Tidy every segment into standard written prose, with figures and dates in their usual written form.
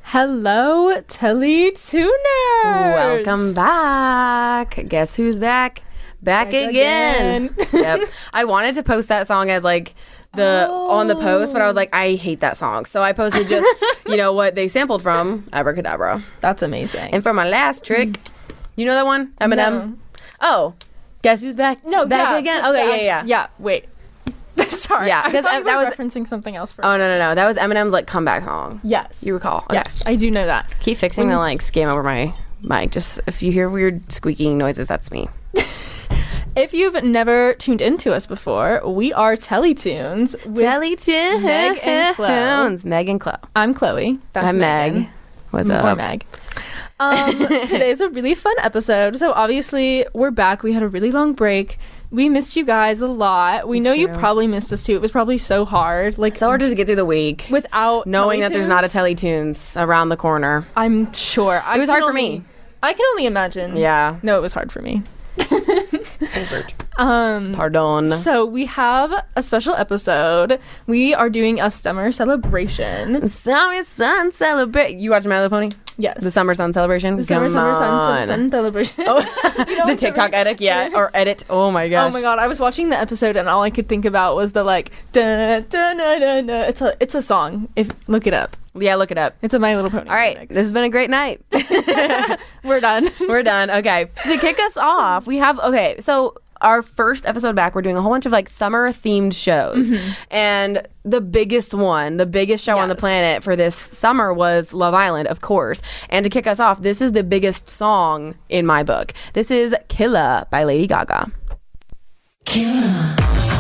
Hello, Telly-Tuners! Welcome back. Guess who's back? Back again. Yep. I wanted to post that song as like on the post, but I was like, I hate that song. So I posted just, what they sampled from, Abracadabra. That's amazing. And for my last trick, you know that one? Eminem? No. Oh, guess who's back? No, back again? Okay, yeah. Yeah, wait. Sorry. Yeah, because that was referencing something else for Oh, no. That was Eminem's like comeback song. Yes. You recall? Okay. Yes, I do know that. Keep fixing the like scam over my mic. Just if you hear weird squeaking noises, that's me. If you've never tuned into us before, we are Telly-Tunes. Telly-Tunes. Meg and Chloe. Meg and Chloe. I'm Chloe. That's I'm Megan. Meg. What's up? Or Meg. Today's a really fun episode. So obviously we're back. We had a really long break. We missed you guys a lot. We know you probably missed us too. It was probably so hard. Like so hard just to get through the week without knowing that there's not a Telly-Tunes around the corner. I'm sure. It was hard for me. I can only imagine. Yeah. No, it was hard for me. Pardon. So we have a special episode. We are doing a summer celebration. Summer sun celebration. You watch My Little Pony? Yes. The summer sun celebration. The summer sun celebration. Oh, the TikTok edit, or edit. Oh my gosh. Oh my god! I was watching the episode and all I could think about was the like da da da da da. It's a song. Look it up. Yeah, look it up. It's a My Little Pony. All right, remix. This has been a great night. We're done. We're done. Okay, to kick us off, we have so our first episode back, we're doing a whole bunch of like summer themed shows, and the biggest show on the planet for this summer was Love Island, of course. And to kick us off, this is the biggest song in my book. This is "Killa" by Lady Gaga. Killa.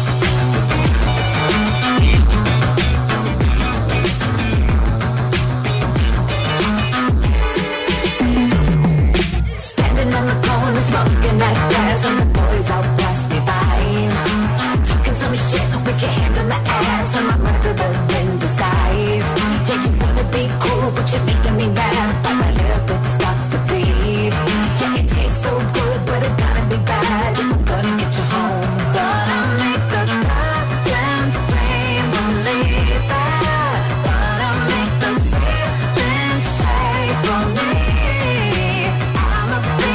Smoking that gas and the boys all pass me by. Talking some shit with your hand on the ass and my murderer in disguise. Yeah, you wanna be cool, but you're making me mad. But my lip, it starts to bleed. Yeah, it tastes so good, but it gotta be bad. If I'm gonna get you home, gonna make the curtains scream and leave that. Gonna make the ceiling shake for me. I'ma be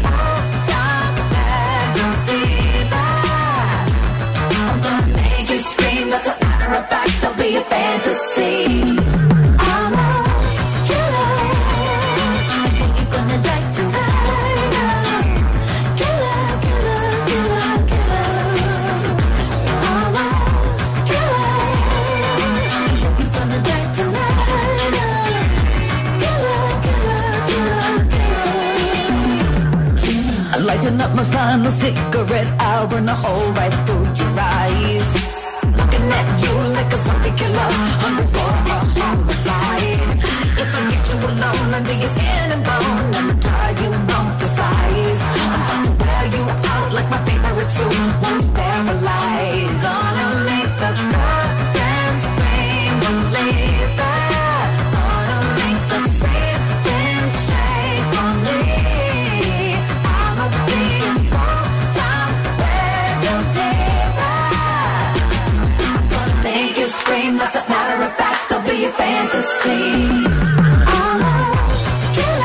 a fantasy. I'm a killer. I think you're gonna die tonight. Killer, killer, killer, killer. I'm a killer. I think you're gonna die tonight. Killer, killer, killer, killer. I lighten up my final cigarette. I'll burn a hole right through your eyes. Looking at you like a zombie killer, hungry for a homicide. If I get you alone under your skin and bone, I'ma tie you on the size. I'm about to wear you out like my favorite suit. Once paralyzed, gonna make the curtains scream, believe that. Gonna make the ceiling shake for me. I'ma be a full-time radio diva. Make you scream, that's a matter of fact, I'll be a fantasy. I'm a killer.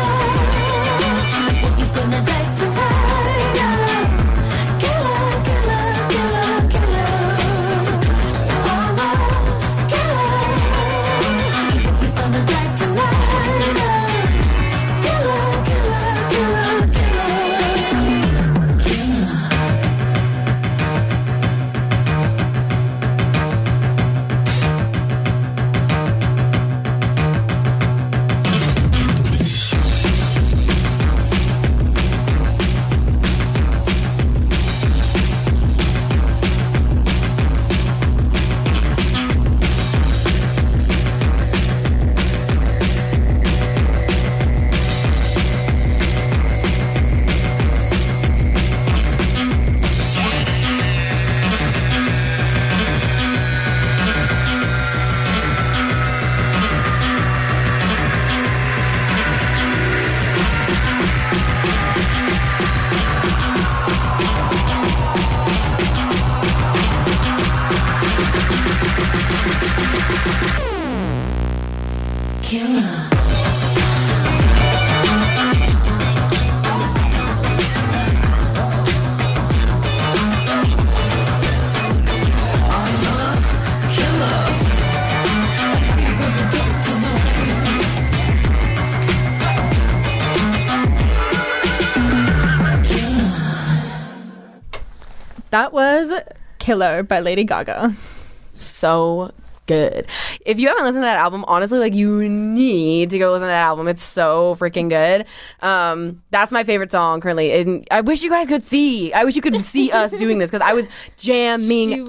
That was Killer by Lady Gaga. So good. If you haven't listened to that album, honestly, like, you need to go listen to that album. It's so freaking good. That's my favorite song currently. And I wish you guys could see. I wish you could see us doing this, because I was jamming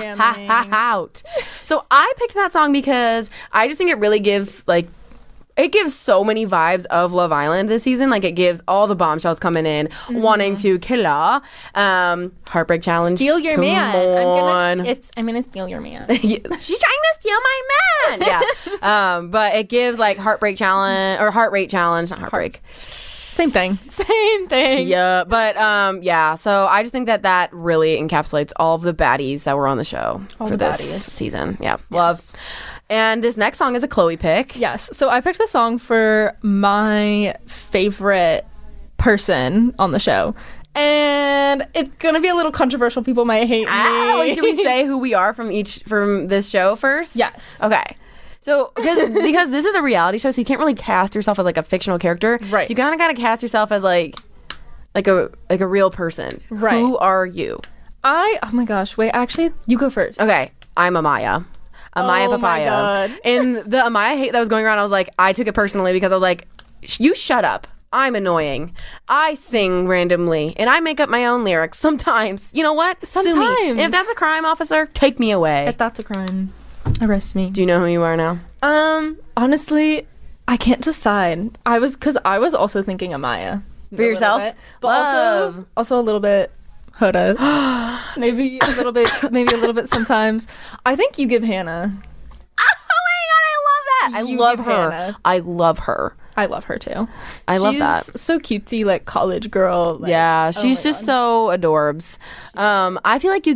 out. So I picked that song because I just think it really gives, like, it gives so many vibes of Love Island this season. Like, it gives all the bombshells coming in, wanting to kill her. Heartbreak Challenge. Steal your Come man. on. I'm gonna steal your man. She's trying to steal my man. Yeah. But it gives, like, Heartbreak Challenge, or Heart Rate Challenge, not Heartbreak. Same thing. Yeah. But yeah. So I just think that really encapsulates all of the baddies that were on the show for this season. Yeah. Yes. Love. And this next song is a Chloe pick. Yes. So I picked the song for my favorite person on the show. And it's going to be a little controversial. People might hate me. Should we say who we are from this show first? Yes. Okay. So, because this is a reality show, so you can't really cast yourself as, like, a fictional character. Right. So you kind of got to cast yourself as, like a real person. Right. Who are you? Oh my gosh. Wait, actually, you go first. Okay. I'm Amaya. Amaya Papaya. My God. And the Amaya hate that was going around, I was like, I took it personally because I was like, you shut up. I'm annoying. I sing randomly, and I make up my own lyrics sometimes. You know what? Sometimes. Sue me. And if that's a crime, officer, take me away. If that's a crime, arrest me. Do you know who you are now? Honestly, I can't decide. I was also thinking Amaya. For yourself? Bit, but also a little bit Hoda. maybe a little bit sometimes. I think you give Hannah. Oh my God, I love that. Hannah. I love her. I love her too. I love that. She's so cutesy, like college girl. Like, yeah, she's just so adorbs. I feel like you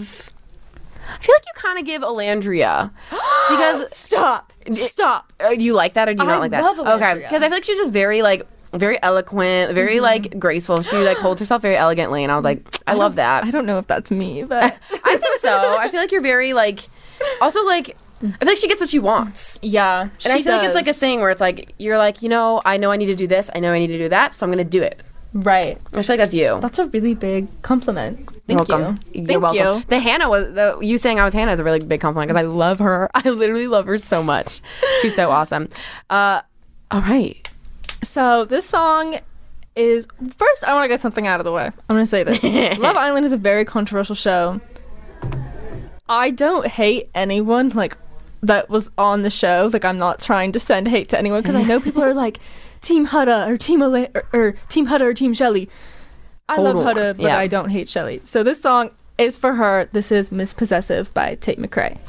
kind of give Alandria because stop. Do you like that or do you not like that? I love Alandria. Okay, because I feel like she's just very eloquent, very like graceful. She like holds herself very elegantly, and I was like, I love that. I don't know if that's me, but I think so. I feel like you're very like, also like, I feel like she gets what she wants. Yeah, and I feel like it's like a thing where it's like you're like, I know I need to do this, I know I need to do that, so I'm gonna do it. Right. I feel like that's you. That's a really big compliment. Thank you. You're welcome. The Hannah you saying I was Hannah is a really big compliment because I love her. I literally love her so much. She's so awesome. All right. So this song is, first I want to get something out of the way. I'm going to say this. Love Island is a very controversial show. I don't hate anyone like that was on the show. Like, I'm not trying to send hate to anyone because I know people are like Team Huda or Team Huda or Team Shelly. I love Huda, but I don't hate Shelly. So this song is for her. This is Miss Possessive by Tate McRae.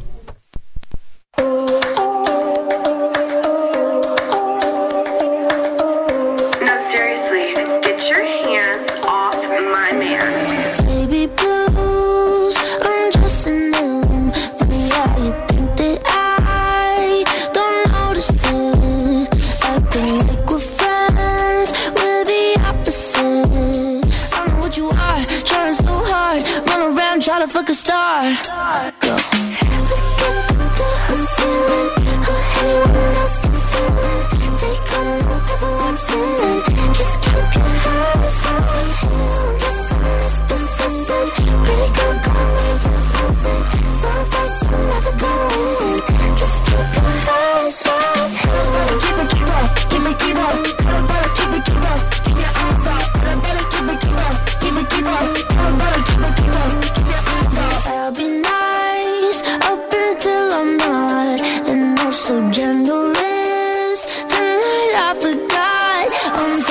No, seriously, get your hands off my man. Baby blues, I'm just in them. Funny how you think that I don't notice it. Acting like we're friends, we're the opposite. I know what you are, trying so hard. Run around, try to fuck a star. Go. Look at the hustling, anyone else you feeling. Take on whatever walks in. Just keep your hands on him. Yes, I'm this possessive. Pretty good girl, you're just possessive. So fast, you never go in. Just keep your eyes off him. Keep it, keep up, keep it, keep up. Keep it, keep up, keep your eyes up. Keep it, keep up, keep it, keep up. Keep it, keep up, keep your eyes up. I'll be nice up until I'm not, and also generous. Tonight I forgot I'm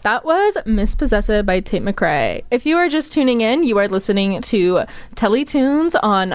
That was Mispossessed by Tate McRae. If you are just tuning in, you are listening to Teletunes on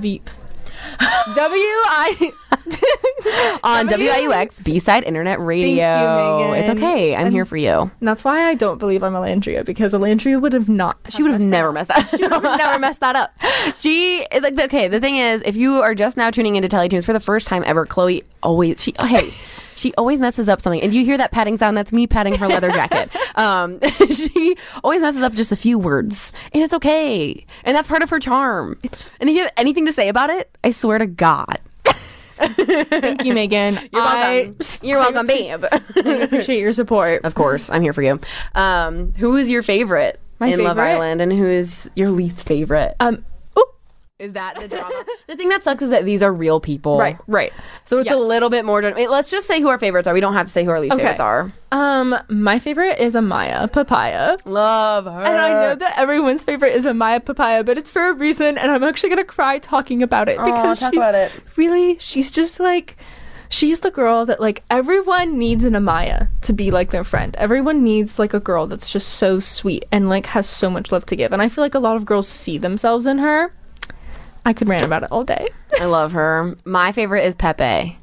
on WIUX B-Side Internet Radio. Megan. It's okay. I'm here for you. That's why I don't believe I'm Elandria, because Elandria would have not. She would have never messed that. She would have never messed that up. She like okay. The thing is, if you are just now tuning into Teletunes for the first time ever, Chloe always she always messes up something, and you hear that patting sound. That's me patting her leather jacket. She always messes up just a few words, and it's okay, and that's part of her charm. It's just, and if you have anything to say about it, I swear to God. Thank you, Megan. You're welcome. You're welcome, babe. I appreciate your support. Of course, I'm here for you. Who is your favorite in Love favorite? Island, and who is your least favorite? Is that the drama? The thing that sucks is that these are real people. Right. So it's a Yes. little bit more... let's just say who our favorites are. We don't have to say who our least favorites are. My favorite is Amaya Papaya. Love her. And I know that everyone's favorite is Amaya Papaya, but it's for a reason, and I'm actually gonna cry talking about it because talk she's about it. really, she's just like, she's the girl that like everyone needs an Amaya to be like their friend. Everyone needs like a girl that's just so sweet and like has so much love to give. And I feel like a lot of girls see themselves in her. I could rant about it all day. I love her. My favorite is Pepe.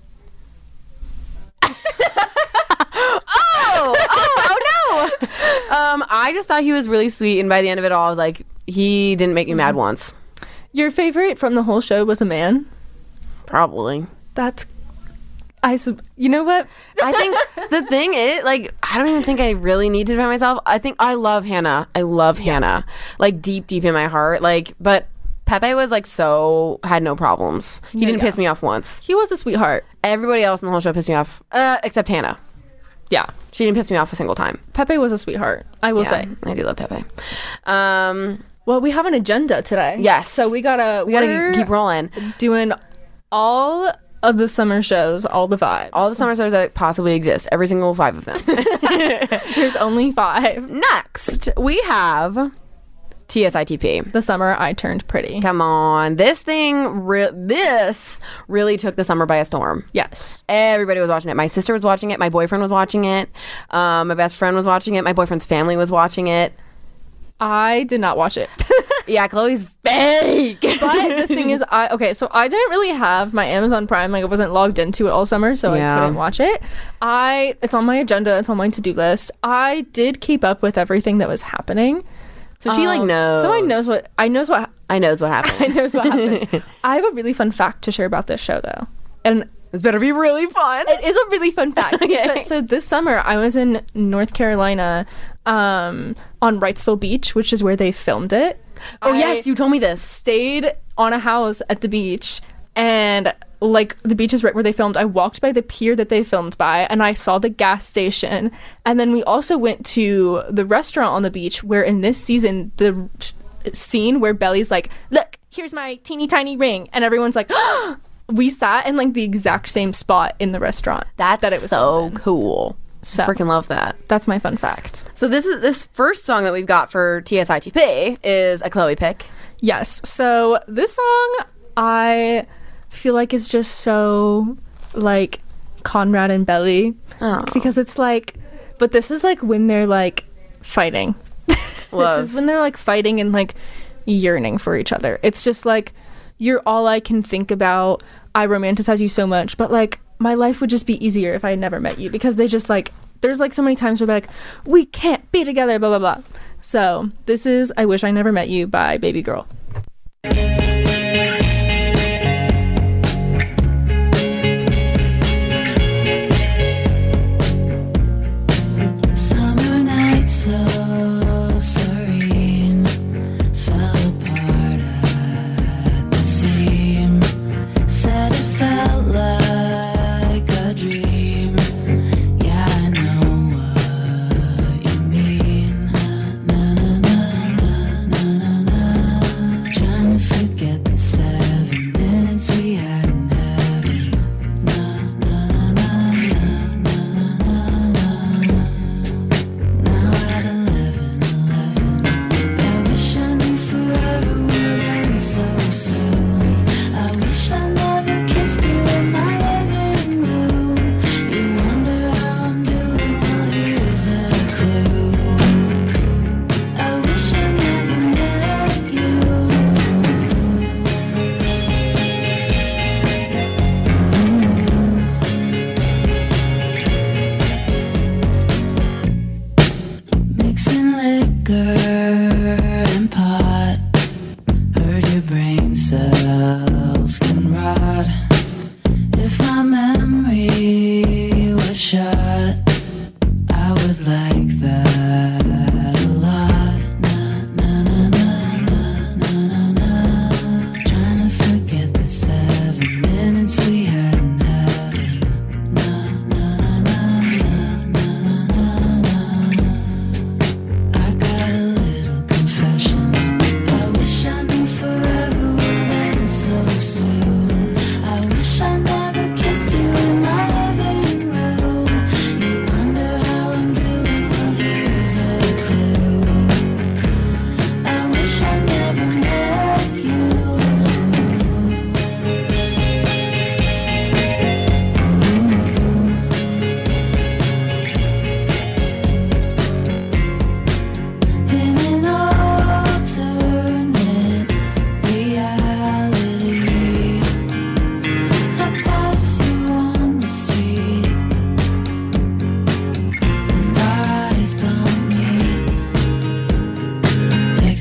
Oh no! I just thought he was really sweet, and by the end of it all, I was like, he didn't make me mad once. Your favorite from the whole show was a man? Probably. That's... you know what? I think the thing is, like, I don't even think I really need to defend myself. I think I love Hannah. I love Hannah. Like, deep in my heart. Like, but Pepe was, like, had no problems. He didn't piss me off once. He was a sweetheart. Everybody else in the whole show pissed me off, except Hannah. Yeah. She didn't piss me off a single time. Pepe was a sweetheart, I will say. I do love Pepe. Well, we have an agenda today. Yes. So we gotta keep rolling. Doing all of the summer shows, all the vibes. All the summer shows that possibly exist. Every single 5 of them. There's only 5. Next, we have TSITP. The summer I turned pretty. Come on. This thing, this really took the summer by a storm. Yes. Everybody was watching it. My sister was watching it. My boyfriend was watching it. My best friend was watching it. My boyfriend's family was watching it. I did not watch it. Yeah, Chloe's fake. But the thing is, I didn't really have my Amazon Prime. Like, I wasn't logged into it all summer, so I couldn't watch it. It's on my agenda. It's on my to-do list. I did keep up with everything that was happening. So she knows. So I knows what happened. I knows what happened. I have a really fun fact to share about this show, though. And This better be really fun. it is a really fun fact. Okay. So this summer, I was in North Carolina on Wrightsville Beach, which is where they filmed it. Oh, yes, you told me this. Stayed on a house at the beach, and like the beach is right where they filmed. I walked by the pier that they filmed by, and I saw the gas station. And then we also went to the restaurant on the beach, where in this season, the scene where Belly's like, look, here's my teeny tiny ring, and everyone's like, we sat in like the exact same spot in the restaurant. That it was so filmed in. cool. So Freaking love that. that's my fun fact. So this first song that we've got for TSITP is a Chloe pick. Yes. So this song, I feel like is just so like Conrad and Belly, because it's like, but this is like when they're like fighting. Love. This is when they're like fighting and like yearning for each other. It's just like, you're all I can think about. I romanticize you so much, but like my life would just be easier if I had never met you, because they just like, there's like so many times where they're like, we can't be together, blah blah blah. So this is I Wish I Never Met You by Baby Girl. Summer night so serene, fell apart at the seam. Said it felt like a dream. Yeah, I know what you mean. Na, na, na, na, na, na, na.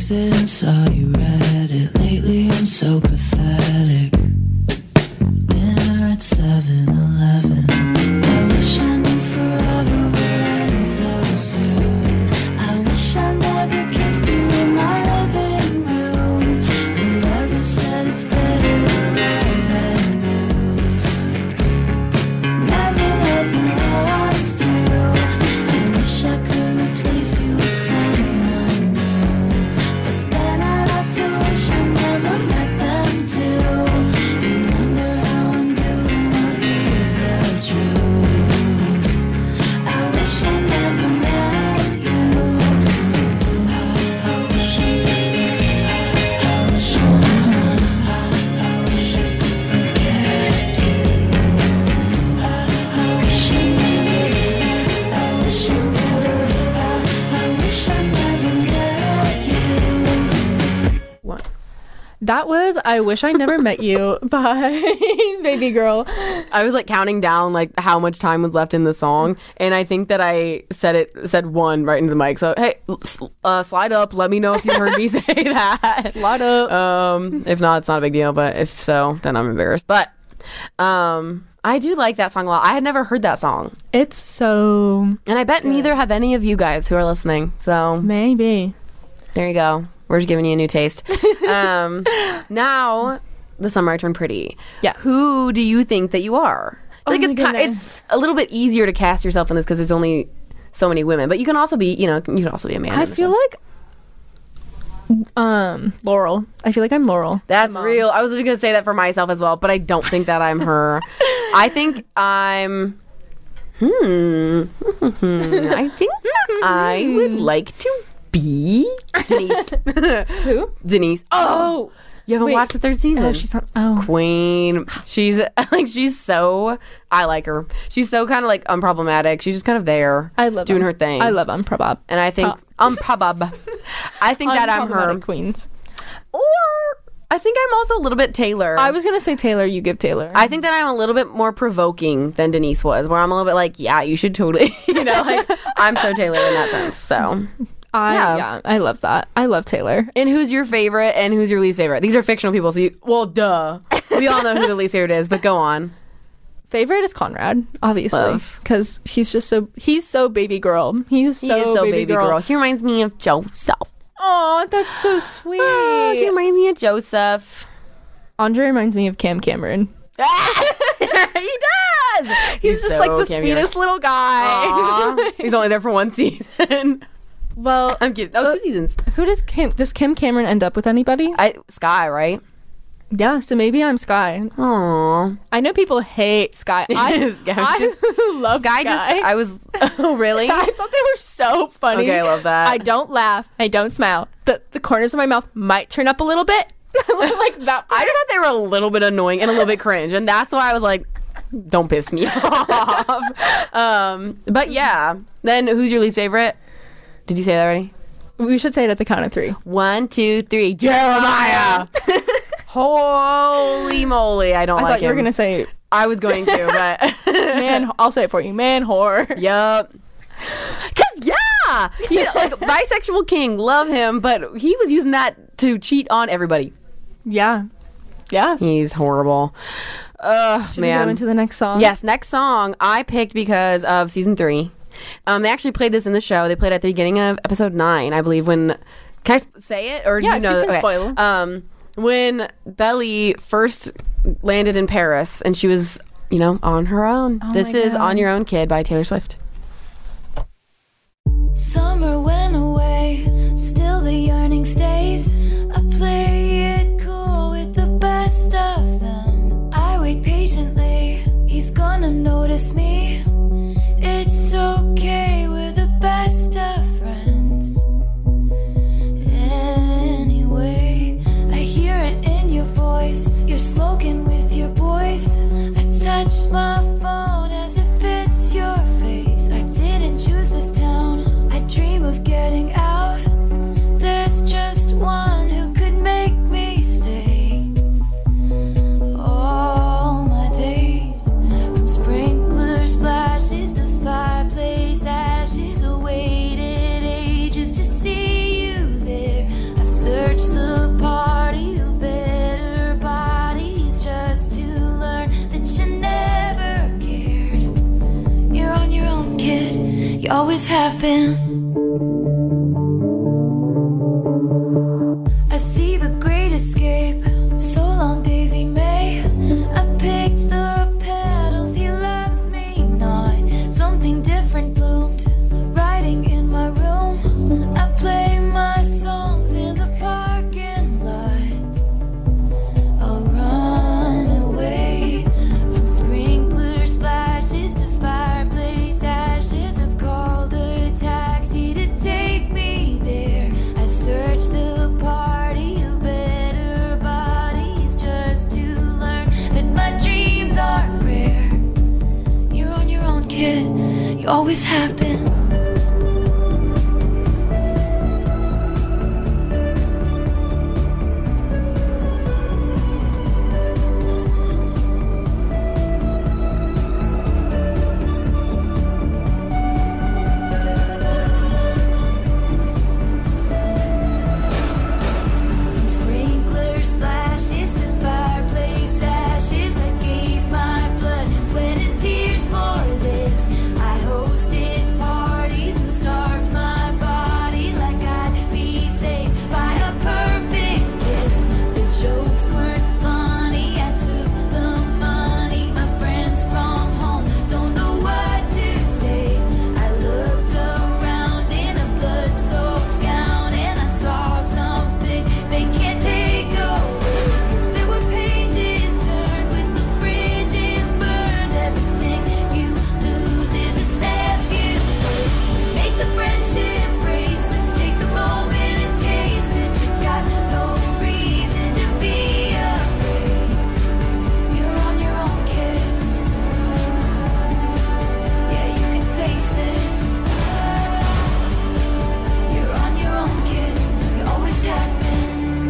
texted and saw you read it. Lately I'm so pathetic. Dinner at 7-Eleven. I wish I knew forever would end so soon. I wish I never kissed you in my living room. Whoever said it's better to love than lose. Never loved and lost you. I wish I could replace you with someone new. But then I'd have to wish I never met them too. You wonder how I'm doing, well here's the truth. I wish I never met you. I wish I wish I wish I could forget you. I wish I wish I never met you. What? That was "I Wish I Never Met You" by Baby Girl. I was like counting down like how much time was left in the song, and I think that I said one right into the mic. So hey, slide up. Let me know if you heard me say that. Slide up. If not, it's not a big deal. But if so, then I'm embarrassed. But I do like that song a lot. I had never heard that song, It's so and I bet neither have any of you guys who are listening. So maybe. there you go. We're just giving you a new taste. Now, the summer I turned pretty. Yeah. Who do you think that you are? I think Oh my goodness. it's a little bit easier to cast yourself in this because there's only so many women. But you can also be, you can also be a man. I feel like Laurel. I feel like I'm Laurel. That's real. I was going to say that for myself as well, but I don't think that I'm her. I think I'm... I think I would like to be Denise. Who? Denise. Oh! You haven't wait. watched the third season? Oh, she's not. Oh, Queen. She's so... I like her. She's so kind of like unproblematic. She's just kind of there. I love doing her thing. I love Unprobab. And I think... Unprobab. I think that I'm her. Unproblematic Queens. Or I think I'm also a little bit Taylor. I was gonna say Taylor. You give Taylor. I think that I'm a little bit more provoking than Denise was, where I'm a little bit like, yeah, you should totally, like, I'm so Taylor in that sense. So, yeah, I love that. I love Taylor. and who's your favorite and who's your least favorite? These are fictional people, so duh. We all know who the least favorite is, but go on. Favorite is Conrad, obviously, Love. because he's so baby girl. He is so baby girl. He reminds me of Joseph. Oh, that's so sweet. Oh, he reminds me of Joseph. Andre reminds me of Cam Cameron. He does. He's just like the sweetest little guy. Aw. He's only there for one season. Well, I'm kidding. Oh, 2 seasons. who does Kim Cameron end up with anybody? Sky, right? Yeah, so maybe I'm Sky. Aww. I know people hate Sky. I love Sky. I was. Oh, really? I thought they were so funny. Okay, I love that. I don't laugh. I don't smile. The corners of my mouth might turn up a little bit. Like that. I just thought they were a little bit annoying and a little bit cringe, and that's why I was like, "Don't piss me off." But yeah. Then who's your least favorite? Did you say that already? We should say it at the count of 3. 1, 2, 3. Jeremiah. Holy moly! I don't I like thought you were him. gonna say I was going to, but man. I'll say it for you, man. Whore. Yup. Cause like bisexual king, love him, but he was using that to cheat on everybody. Yeah. He's horrible. Should we go into the next song? Yes, next song I picked because of season 3. They actually played this in the show. They played it at the beginning of episode 9, I believe. When can I say it or do you know? You can spoil. When Belly first landed in Paris and she was, on her own. This is God. "On Your Own, Kid" by Taylor Swift. Summer went away, still the yearning stays. I play it cool with the best of them. I wait patiently, he's gonna notice me. It's okay, we're the best of friends. Anyway, I hear it in your voice. You're smoking with your boys. I touch my phone as if it's your face. I didn't choose this town. I dream of getting out. There's just always have been. I see the great escape. So long, Daisy May. I picked the petals. He loves me not. Something different bloomed, writing in my room. I play my songs in the parking lot. I'll run away from sprinkler splashes to fireplace ashes. I called a taxi to take me there. I searched the party of better bodies just to learn that my dreams aren't rare. You're on your own, kid. You always have been. From sprinkler splashes to fireplace ashes, I gave my blood, sweat, and tears for this. I hosted parties and starved my body like I'd be saved by a perfect kiss. The jokes weren't funny, I took the money. My friends from home don't know what to say. I looked around in a blood-soaked gown and I saw something they can't take away. 'Cause there were pages turned with the bridges burned. Everything you lose is a step you take. So make the friendship bracelets, take the moment and taste it. You got no reason to be afraid. You're on your own, kid. Yeah, you can face this. You're on your own, kid. You always have been.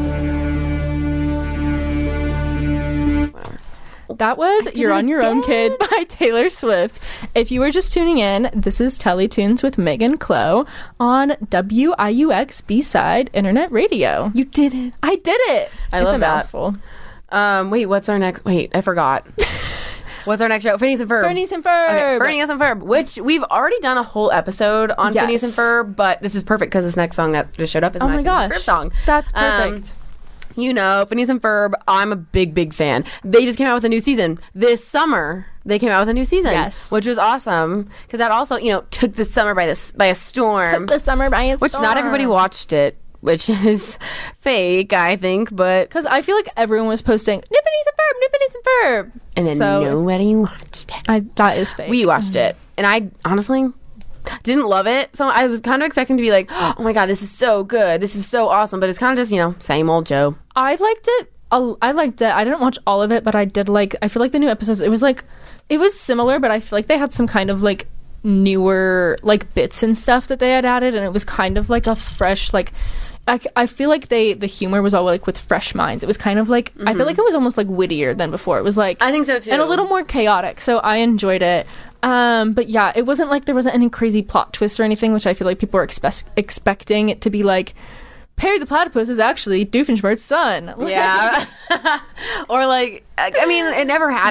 That was You're on Your Own, Kid by Taylor Swift. If you were just tuning in, this is Teletunes with Megan Clow on WIUX B-Side Internet Radio. You did it. I did it. I It's love a that. mouthful. Wait, what's our next? Wait, I forgot. What's our next show? Phineas and Ferb. Phineas and Ferb. Okay, Phineas and Ferb, which we've already done a whole episode on Yes. Phineas and Ferb, but this is perfect because this next song that just showed up is Oh my my Phineas and gosh. Ferb song. That's perfect. You know, Phineas and Ferb, I'm a big fan. They just came out with a new season. This summer, they came out with a new season. Yes. Which was awesome because that also, you know, took the summer by a storm. The summer by a which not everybody watched it, which is fake, I think, but... Because I feel like everyone was posting, New Phineas and Ferb, New Phineas and Ferb. And then So, nobody watched it. that is fake. We watched it, and I honestly didn't love it. So I was kind of expecting to be like, oh my god, this is so good, this is so awesome. But it's kind of just, you know, same old Joe. I liked it. I liked it. I didn't watch all of it, but I did like. I feel like the new episodes. It was similar, but I feel like they had some kind of like newer like bits and stuff that they had added, and it was kind of like a fresh like. I feel like the humor was all like with fresh minds. It was kind of like I feel like it was almost like wittier than before. It was like I think so too. and a little more chaotic. So I enjoyed it. But yeah, it wasn't like there wasn't any crazy plot twists or anything, which I feel like people were expecting it to be like. Perry the Platypus is actually Doofenshmirtz's son. Yeah. Or like, I mean, it never had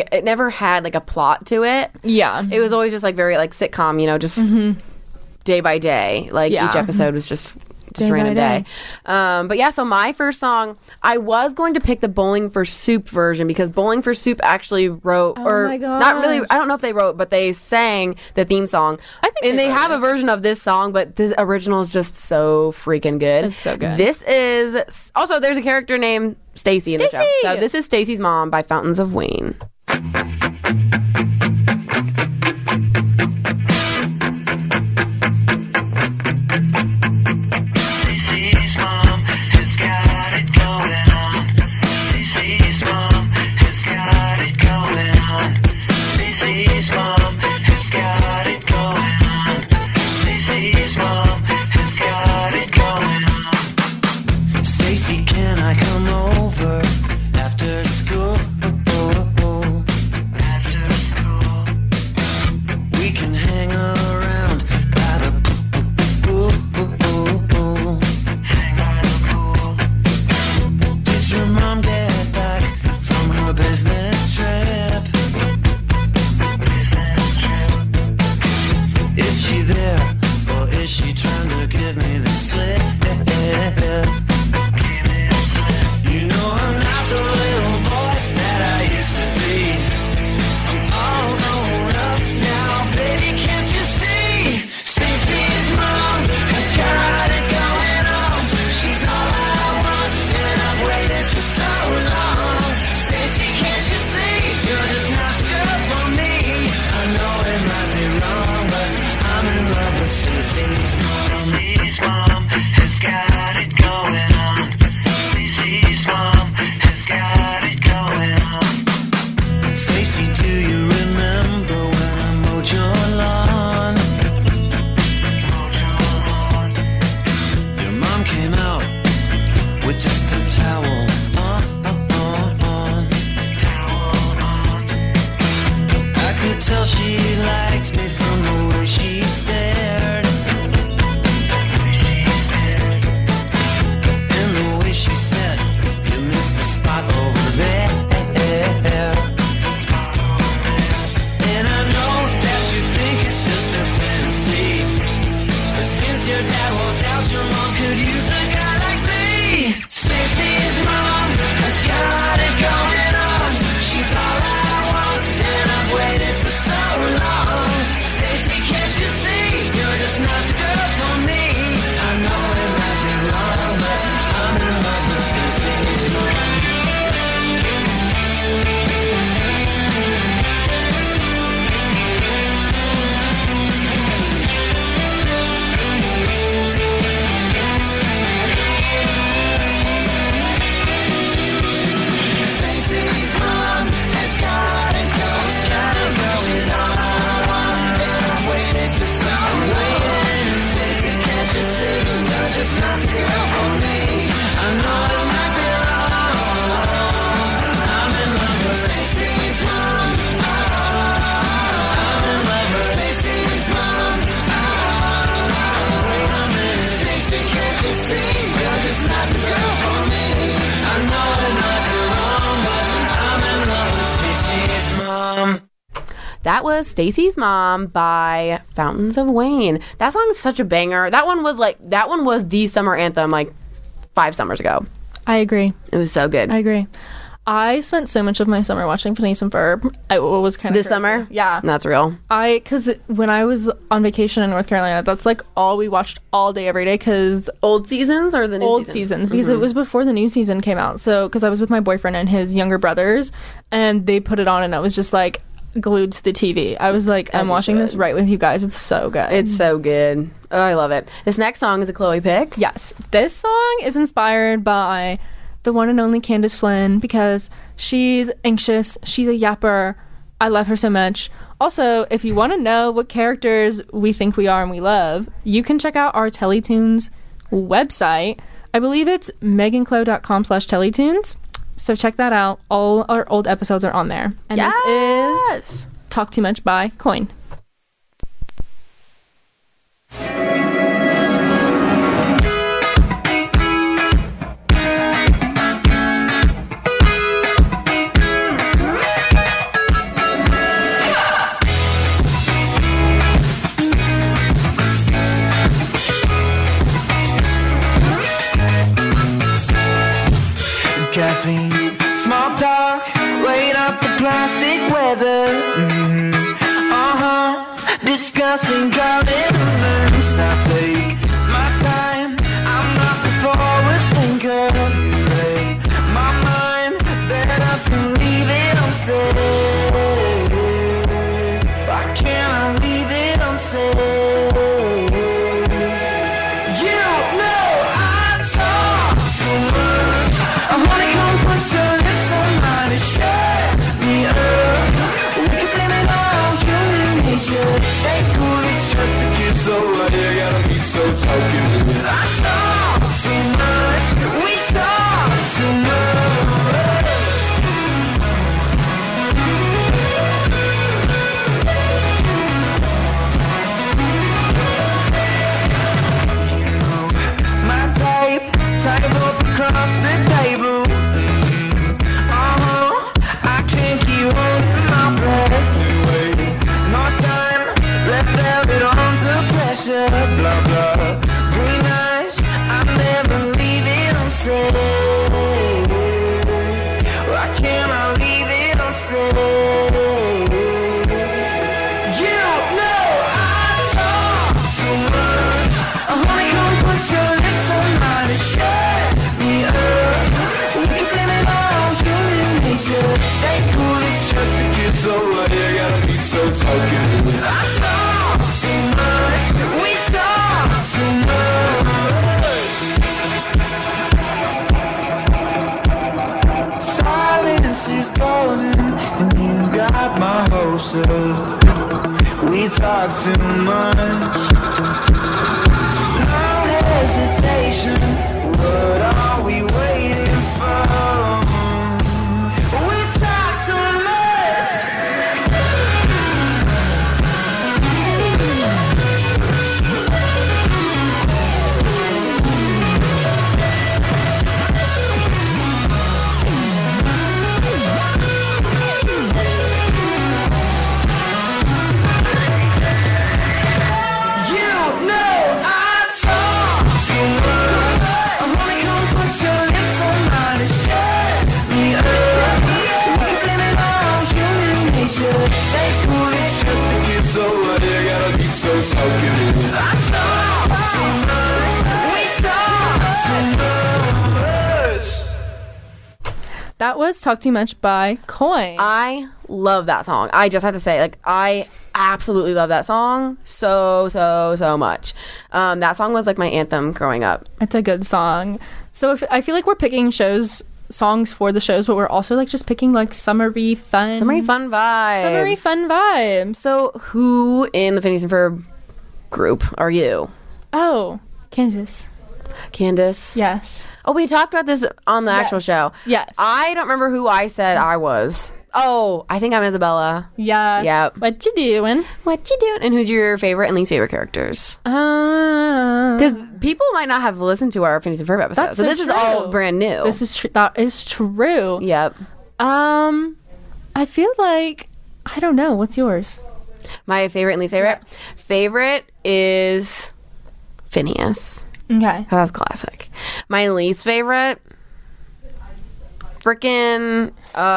a plot to it. Yeah. It was always just like very like sitcom, you know, just day by day. Like Yeah. each episode was just Day by random day. day. But yeah, so my first song, I was going to pick the Bowling for Soup version because Bowling for Soup actually wrote, or my not really, gosh. I don't know if they wrote, but they sang the theme song. I think and they they wrote have it. a version of this song, but the original is just so freaking good. It's so good. This is also there's a character named Stacy in the show. Stacey! So this is Stacy's mom by Fountains of Wayne. Stacey's mom has got it going on. Stacey's mom has got it going on. Stacey's mom has got it going on. Stacey's mom has got it going on. Stacey, can I come over after school? After school, we can hang around by the pool. Hang by the pool. Did your mom get back from her business trip? Business trip. Is she there that was Stacy's Mom by Fountains of Wayne. That song's such a banger. That one was the summer anthem like 5 summers ago. I agree. It was so good. I agree. I spent so much of my summer watching Phineas and Ferb. It was kind of This summer? Yeah. That's real. Because when I was on vacation in North Carolina, that's like all we watched all day, every day. Because Old seasons or the new old season? seasons, because it was before the new season came out. So, because I was with my boyfriend and his younger brothers, and they put it on, and I was just like glued to the TV. I was like, I'm you watching this should. right with you guys. It's so good. It's so good. Oh, I love it. This next song is a Chloe pick. Yes, this song is inspired by the one and only Candace Flynn because she's anxious, she's a yapper. I love her so much. Also, if you want to know what characters we think we are and we love, you can check out our Teletoons website. I believe it's meganclo.com/Teletoons. So check that out. All our old episodes are on there. And this is Talk Too Much by Coin. Caffeine, small talk, weight up the plastic weather. Discussing current events. I take my time. I'm not the forward thinker. My mind better to leave it unsaid. Why can't I leave it unsaid? You know I talk too much. I wanna come put your lips on mine and shut me up. We can blame it on human nature. Stay cool, it's just a kid, so why you gotta be so talkative? I talk too much. We talk too much. You know my type up across the table. I can't keep holding my breath. No time, let velvet on to pressure. Blah blah, green eyes, I never leave it unsaid. Why can't I leave it unsaid? You know I talk too much. I wanna come put your lips on mine and shut me up. We can blame it on human nature. Stay cool, it's just a kid, so why you gotta be so talkative? I talk too much. We talk too much. Silence is golden, and you got my hopes up. We talk too much. No hesitation. What are we waiting for? We talk too much. You know I talk too much. I wanna come put your lips on mine and shut me up. We can blame it on human nature. Stay cool, it's just a kid, so why you gotta be so talkative? I talk too much. We talk too much. That was Talk Too Much by Coin. I love that song. I just have to say, like, I absolutely love that song so much. That song was like my anthem growing up. It's a good song. So if, I feel like we're picking songs for the shows, but we're also like just picking like summery fun vibes. So who in the Phineas and Ferb group are you? Oh, Candace. Candace? Yes. Oh, we talked about this on the actual show. Yes. I don't remember who I said I was. Oh, I think I'm Isabella. Yeah. Yep. What you doing? What you doing? And who's your favorite and least favorite characters? Because Because people might not have listened to our Phineas and Ferb episode. That's So so this is true. all brand new. that is true. Yep. I feel like I don't know. What's yours? My favorite and least favorite? Favorite is Phineas. Okay. That's classic. My least favorite? Frickin'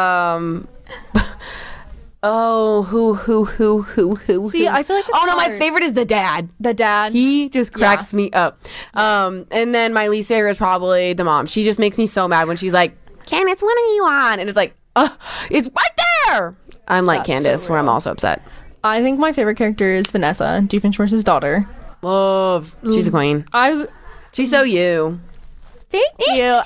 who? See, I feel like it's oh no, my hard. favorite is the dad. The dad. He just cracks me up. And then my least favorite is probably the mom. She just makes me so mad when she's like, Candace, when are you on? And it's like, it's right there. I'm like That's Candace, so where I'm real. also upset. I think my favorite character is Vanessa, Doofenshmirtz's daughter. Love. She's a queen. She's so you. Thank you.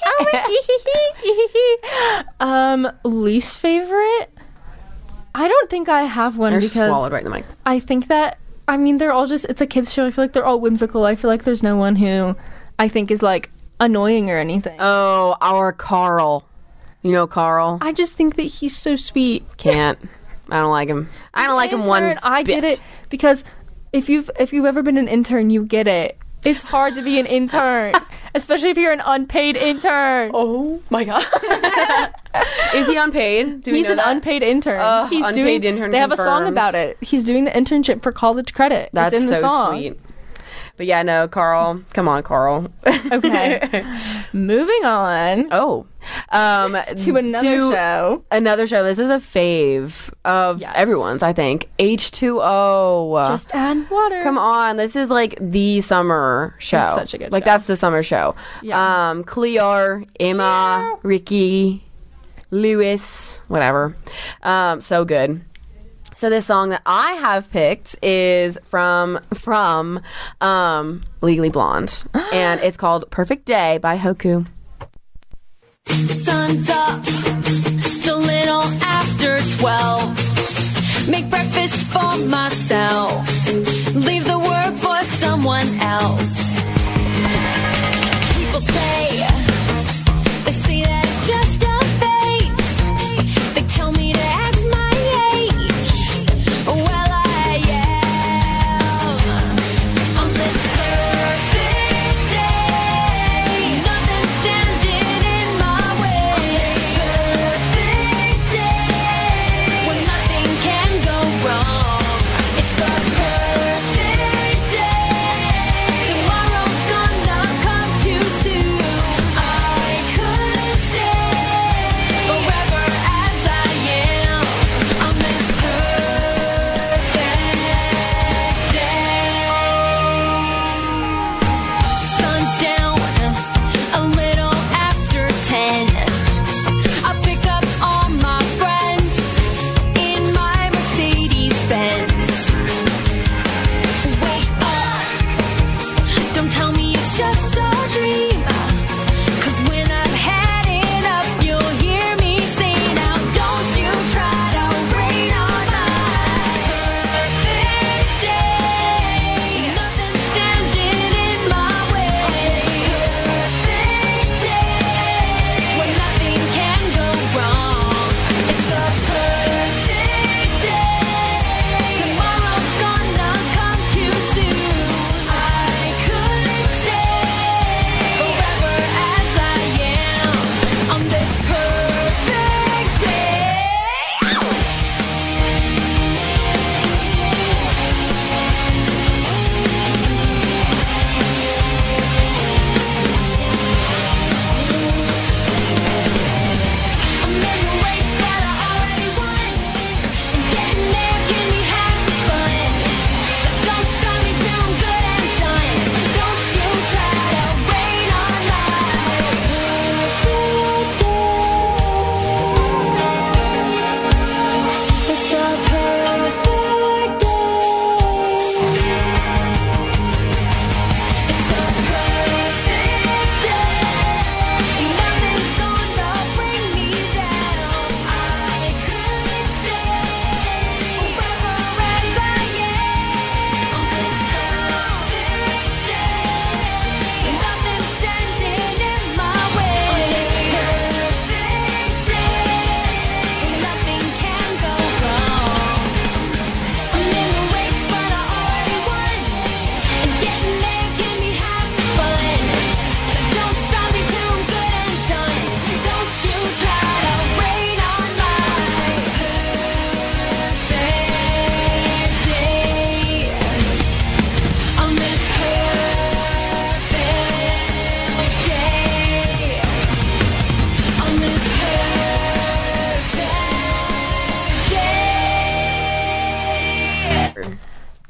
Least favorite? I don't think I have one They're because swallowed right in the mic. I think that, I mean, they're all just, it's a kid's show. I feel like they're all whimsical. I feel like there's no one who I think is like annoying or anything. Oh, our Carl. You know Carl? I just think that he's so sweet. Can't. I don't like him. I don't like him one Intern, I bit. get it because if you've ever been an intern, you get it. It's hard to be an intern, especially if you're an unpaid intern. Oh my god. Is he unpaid? Do we He's know an that? unpaid intern. He's unpaid doing. intern They have a song confirmed. about it. He's doing the internship for college credit. That's it's in the so song. sweet. But yeah, no, Carl. Come on, Carl. Okay. Moving on Oh. to another show. Another show. This is a fave of Yes. everyone's, I think. H2O. Just add water. Come on, this is like the summer show. It's such a good like show. that's the summer show. Yeah. Cleo, Emma, Ricky, Lewis, whatever. So good. So this song that I have picked is from Legally Blonde, and it's called "Perfect Day" by Hoku. Sun's up, it's a little after 12. Make breakfast for myself, leave the work for someone else. People say, they say that it's just a phase. They tell me to act my age. Well, I am on this perfect day. Nothing standing in my way. On this perfect day, when nothing can go wrong. It's the perfect day.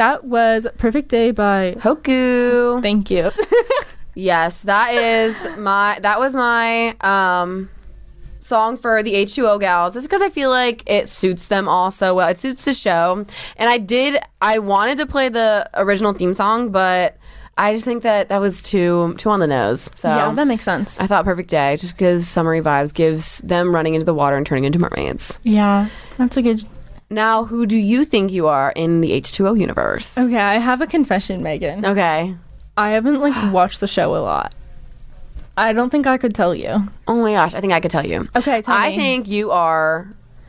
That was Perfect Day by Hoku. Thank you. Yes, that was my song for the H2O gals, just because I feel like it suits them all so well. It suits the show. And I wanted to play the original theme song, but I just think that was too on the nose. So Yeah, that makes sense. I thought Perfect Day just gives summery vibes, gives them running into the water and turning into mermaids. Yeah, that's a good... Now, who do you think you are in the H2O universe? Okay, I have a confession, Megan. Okay. I haven't, watched the show a lot. I don't think I could tell you. Oh my gosh, I think I could tell you. Okay, tell me. I think you are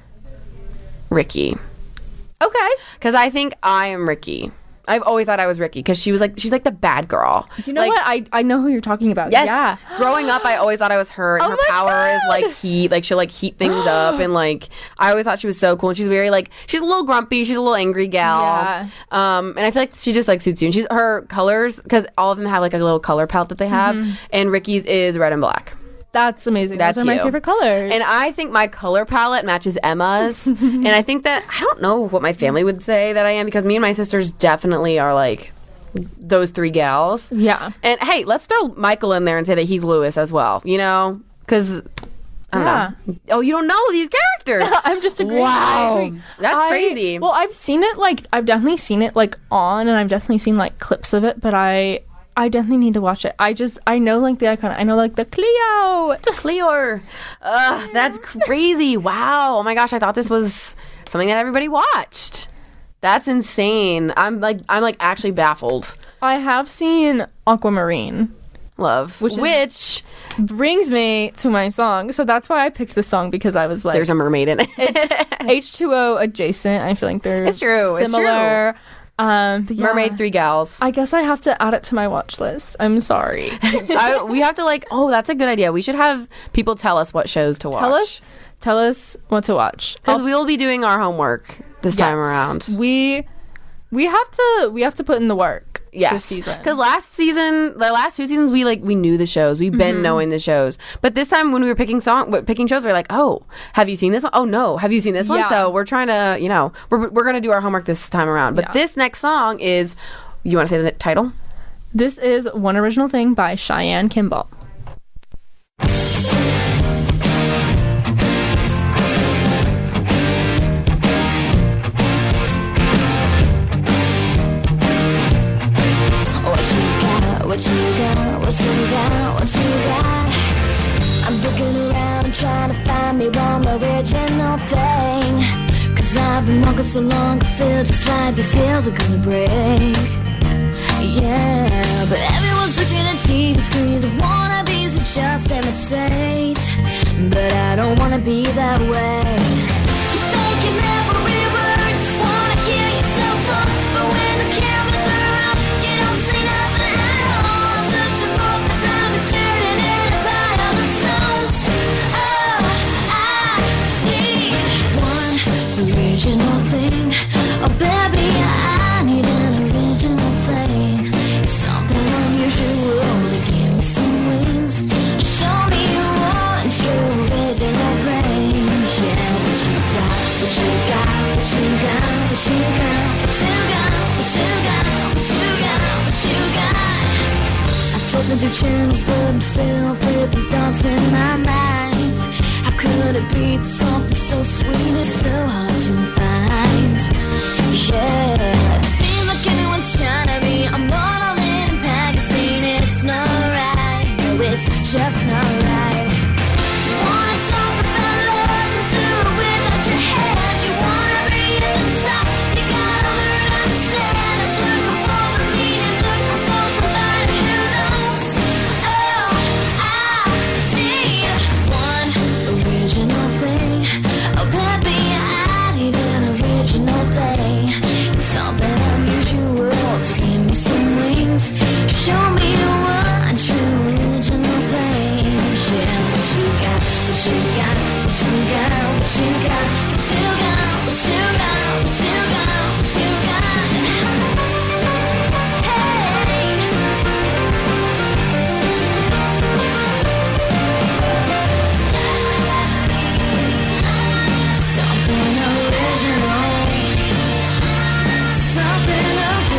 Ricky. Okay. Because I think I am Ricky. I've always thought I was Ricky because she's like the bad girl. You know what? I know who you're talking about. Yes. Yeah. Growing up, I always thought I was her. And Oh her my power is God. like heat. Like she'll heat things up, and I always thought she was so cool. And she's very she's a little grumpy. She's a little angry gal. Yeah. And I feel like she just suits you. And her colors, because all of them have a little color palette that they have, and Ricky's is red and black. That's amazing. That's Those are my you. favorite colors. And I think my color palette matches Emma's. And I think that, I don't know what my family would say that I am, because me and my sisters definitely are those three gals. Yeah. And hey, let's throw Michael in there and say that he's Lewis as well, Because, I don't know. Oh, you don't know these characters. I'm just agreeing. Wow. I agree. That's crazy. Well, I've seen it, I've definitely seen it, on, and I've definitely seen, clips of it, but I definitely need to watch it. I know, the icon. I know, the Cleo. Cleor. That's crazy. Wow. Oh my gosh, I thought this was something that everybody watched. That's insane. I'm actually baffled. I have seen Aquamarine. Love. Which Brings me to my song. So that's why I picked this song, because I was there's a mermaid in it. it's H2O adjacent. I feel like they're It's true. It's similar. But yeah, Mermaid, three gals. I guess I have to add it to my watch list. I'm sorry. We have to that's a good idea. We should have people tell us what shows to watch. Tell us what to watch. Because we will be doing our homework this time Yes. around. We have to put in the work this season. Because the last two seasons, we knew the shows. We've been knowing the shows. But this time when we were picking shows, we were like, oh, have you seen this one? Oh no, have you seen this one? Yeah. So we're trying to, we're going to do our homework this time around. But this next song is, you want to say the title? This is One Original Thing by Cheyenne Kimball. What you got? I'm looking around trying to find me one original thing. Cause I've been walking so long, I feel just like these hills are gonna break. Yeah, but everyone's looking at TV screens and wannabes who just imitate. But I don't wanna be that way. You're thinking every word, just wanna hear yourself talk. But when the cameras are around, you don't see nothing at all. Searching for the time and turning in a pile of stones. Oh, I need one original thing. Oh baby, I need an original thing. Something unusual to give me some wings. Show me one true original thing. Yeah, what you got, what you got, what you got, what you got, what you got, what you got, what you got, what you got. I'm flipping through channels, but I'm still flipping thoughts in my mind. How could it be that something so sweet is so hard to find? Yeah, seems like anyone's trying to be a model in a magazine. It's not right, no, it's just not right. You wanna talk about love and do it without your head. You wanna be at the top, you gotta learn to understand. I'm looking for the meaning, looking for somebody who knows. Oh, I need one original thing. Oh baby, I need an original thing. Something unusual to give me some wings. Show me one true original thing. Yeah, what you got, what you got, what you got, what you got, what you got, what you got, what you got, what you got. Something original. Something original.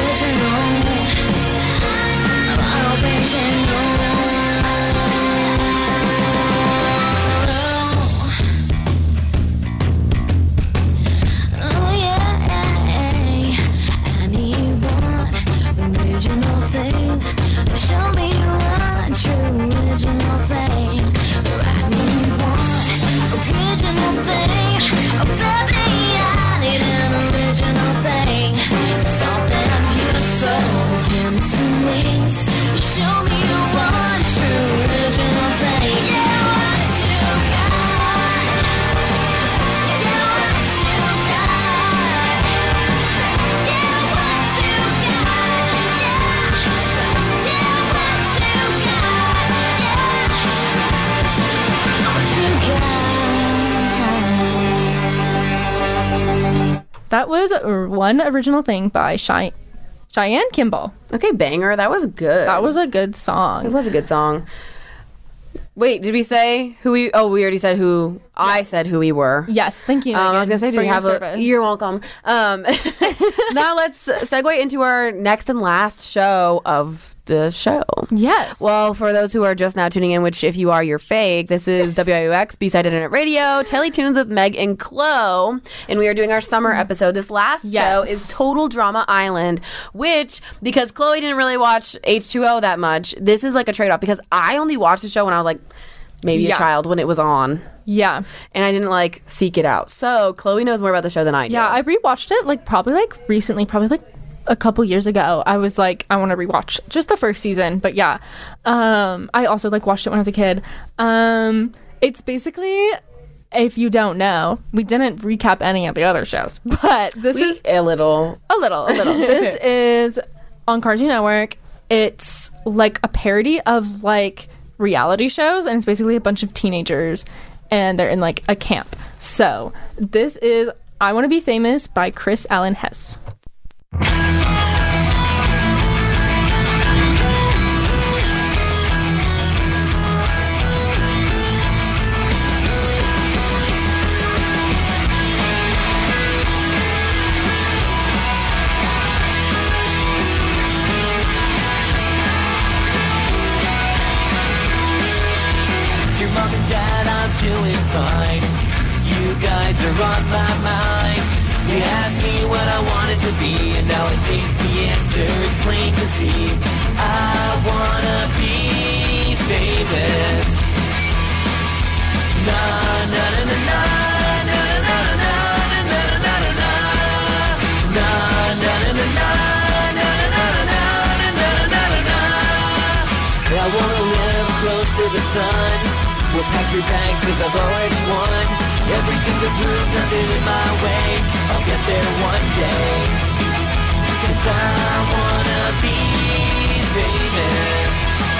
That was One Original Thing by Cheyenne Kimball. Okay, banger. That was good. That was a good It song. was a good song. Wait, did we say who we? Oh, we already said who. I said who we were. Yes, thank you. I was Megan, gonna say, do for we your have service. You're welcome. Now let's segue into our next and last show of the show. Yes. Well, for those who are just now tuning in, which if you are, you're fake, this is WIUX, B-Side Internet Radio, Teletunes with Meg and Chloe, and we are doing our summer episode. This last show is Total Drama Island, which, because Chloe didn't really watch H2O that much, this is like a trade-off, because I only watched the show when I was like, maybe a child, when it was on. Yeah. And I didn't like seek it out. So Chloe knows more about the show than I do. Yeah, I rewatched it recently, probably like a couple years ago. I was like, I want to rewatch just the first season, but yeah. I also like watched it when I was a kid. It's basically, if you don't know, we didn't recap any of the other shows, but this is a little. This is on Cartoon Network. It's like a parody of like reality shows, and it's basically a bunch of teenagers and they're in like a camp. So this is I Want to Be Famous by Chris Allen Hess. Your mom and dad, I'm doing fine. You guys are on my mind. You asked me what I wanted to be, and now I think the answer is plain to see. I wanna be famous. Na na na na na na na na na na na na na na na na na na. I wanna live close to the sun. We'll pack your bags cause I've already won. Everything to prove, nothing in my way. I'll get there one day. Cause I wanna be famous.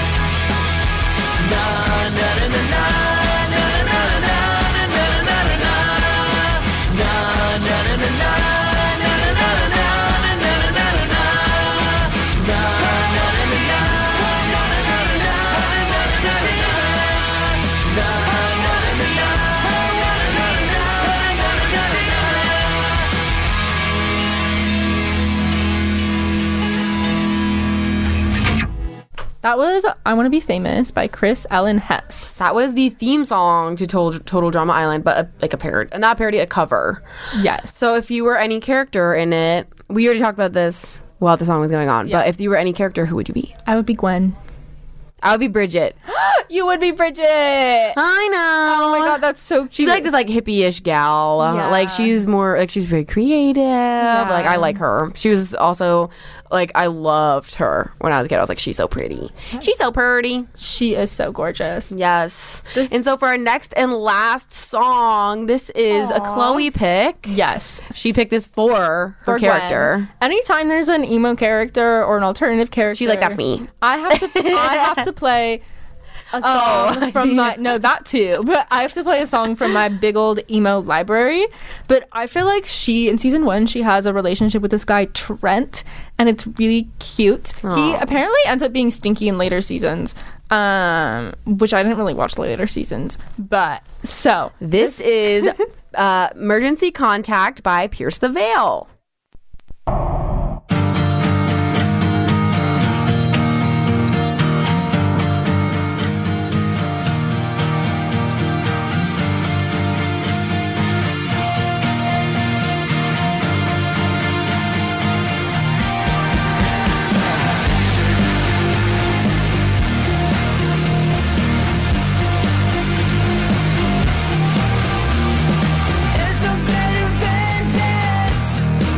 Na na na na na na na na na na na na na. Na na na na na na na na na na na na na. Na na na na na. That was I Want to Be Famous by Chris Allen Hess. That was the theme song to Total Drama Island, but like a parody, not a parody, a cover. Yes. So if you were any character in it, we already talked about this while the song was going on, but if you were any character, who would you be? I would be Gwen. I would be Bridget. You would be Bridget. I know. Oh my god, that's so cute. She's like this like hippie-ish gal. Yeah. Like she's more like she's very creative. Like I like her. She was also like I loved her when I was a kid. I was like, she's so pretty. She's so pretty. She is so gorgeous. Yes. And so for our next and last song, this is a Chloe pick. Yes. She picked this for her character. Gwen. Anytime there's an emo character or an alternative character, She's like, that's me. I have to play a song from my that too, but I have to play a song from my big old emo library. But I feel like she in season 1 she has a relationship with this guy Trent, and it's really cute. He apparently ends up being stinky in later seasons, which I didn't really watch the later seasons. But so this is Emergency Contact by Pierce the Veil. There's no better vengeance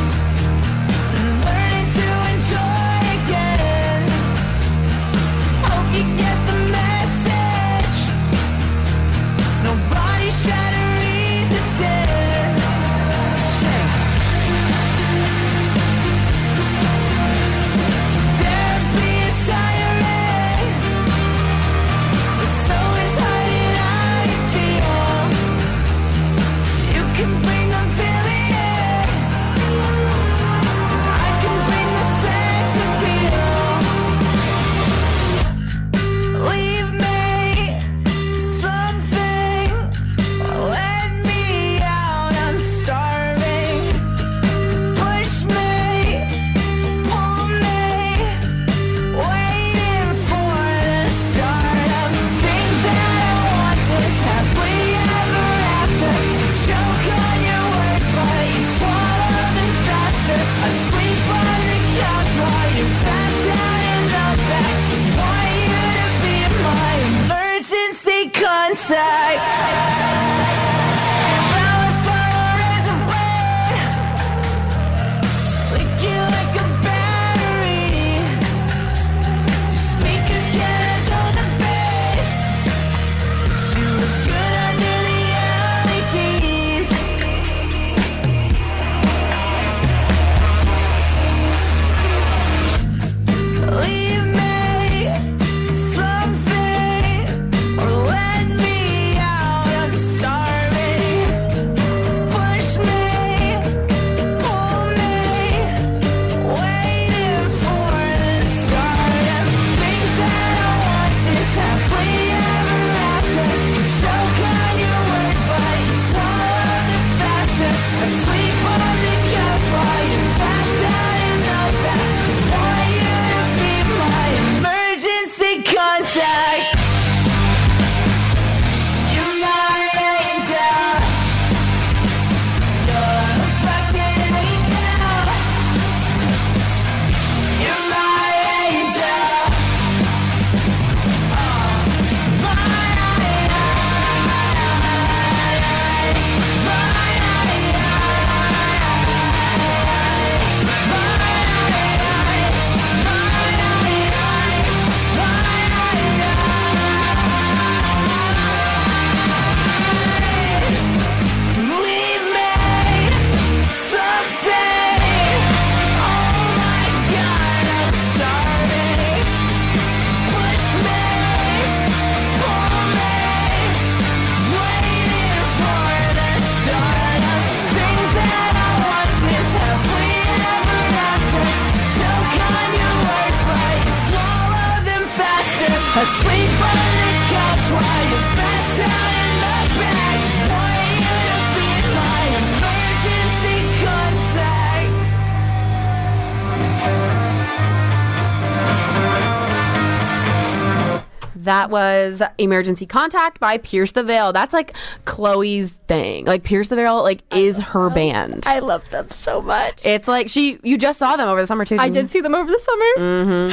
That was Emergency Contact by Pierce the Veil. That's like Chloe's thing. Like Pierce the Veil is her band. I love them so much. It's like you just saw them over the summer too. I did see them over the summer.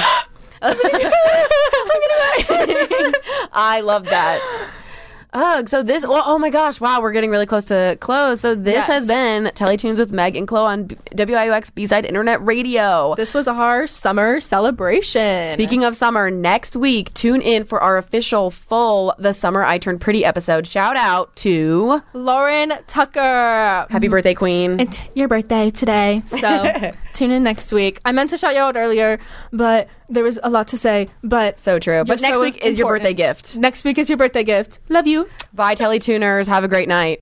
I love that. So this, oh my gosh, wow, we're getting really close to close. So this has been Teletunes with Meg and Chloe on WIUX B-Side Internet Radio. This was our summer celebration. Speaking of summer, next week, tune in for our official full The Summer I Turned Pretty episode. Shout out to Lauren Tucker. Happy birthday, queen. It's your birthday today, so tune in next week. I meant to shout you out earlier, but there was a lot to say. But so true. But next week is your birthday gift. Next week is your birthday gift. Love you. Bye, Teletuners. Have a great night.